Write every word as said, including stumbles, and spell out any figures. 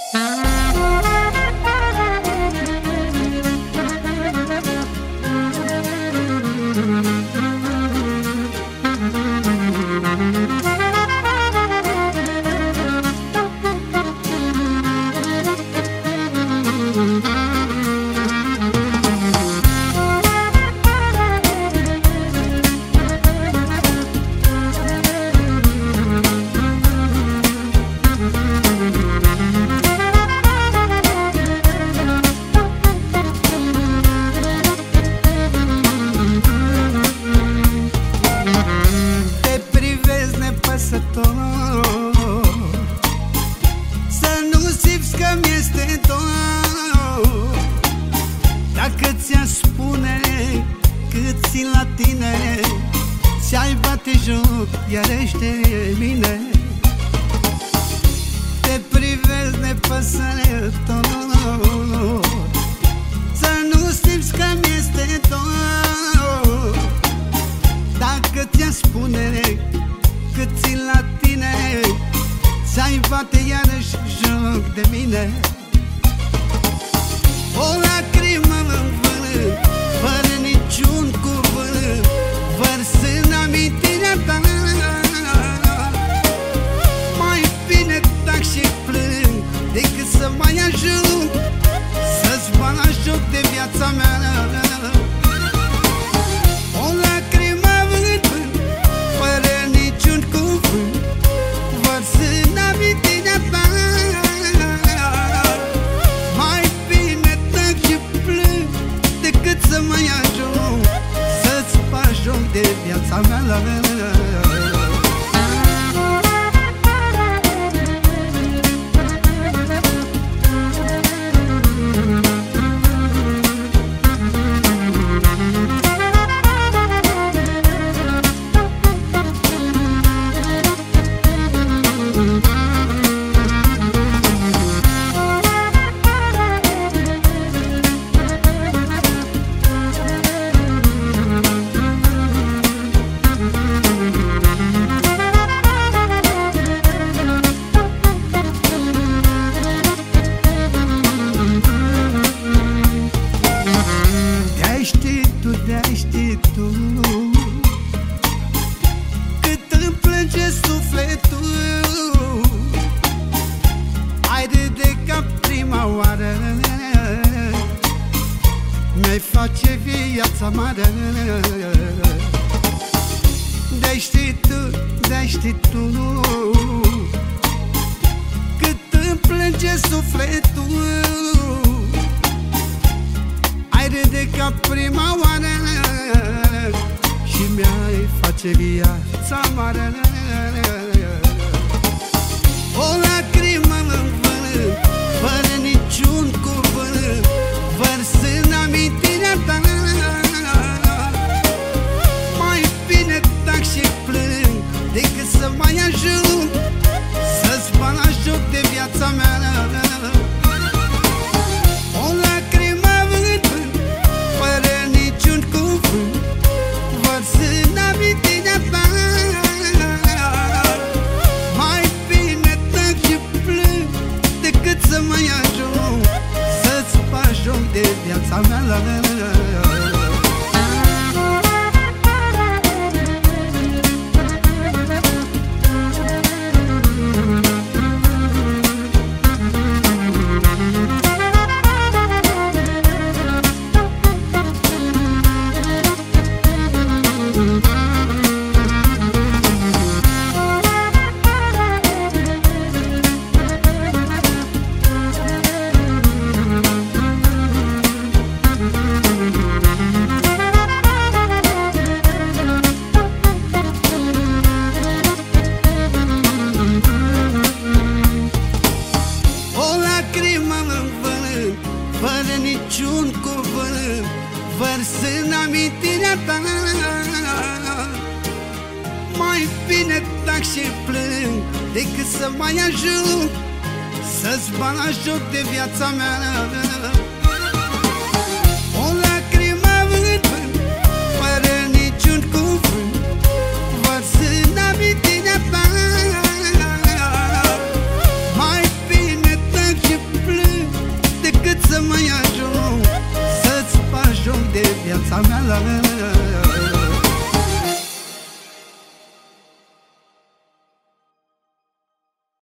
să nu simți că mi-este dor. Dacă ți-a spune cât țin la tine, ți-ai bate joc iarăși de mine. Te privesc nepăsător, să nu simți că mi-este dor. Dacă ți-a spune cât țin la tine, ți-ai bate iarăși joc de mine. O lacrimă în vânt, fără niciun cuvânt, vărsând amintirea ta. Mai bine tac și plâng decât să mai ajung să-ți bag joc de viața mea. O lacrimă în vânt, fără niciun cuvânt, vărsând amintirea ta. Mai bine tac și plâng decât să mai ajung să-ți bag joc de viața mea. De-ai ști tu cât îmi plânge sufletul, ai râde ca prima oară, mi-ai face viața mare. De-ai ști tu, de-ai ști tu cât îmi plânge sufletul, ai râde ca prima oară și mi-ai face viața mare. O lacrimă în vânt, fără niciun cuvânt, vărsând amintirea ta. Mai bine tac și plâng decât să mai ajung să-ți bag joc de viața mea. Să mai ajung să-ți bag joc de viața mea. Fără niciun cuvânt, vărsând amintirea ta. Mai bine tac și plâng decât să mai ajung să-ți bag joc de viața mea. O lacrimă în vânt, fără niciun cuvânt, vărsând amintirea ta. Mai bine tac și plâng viața mea.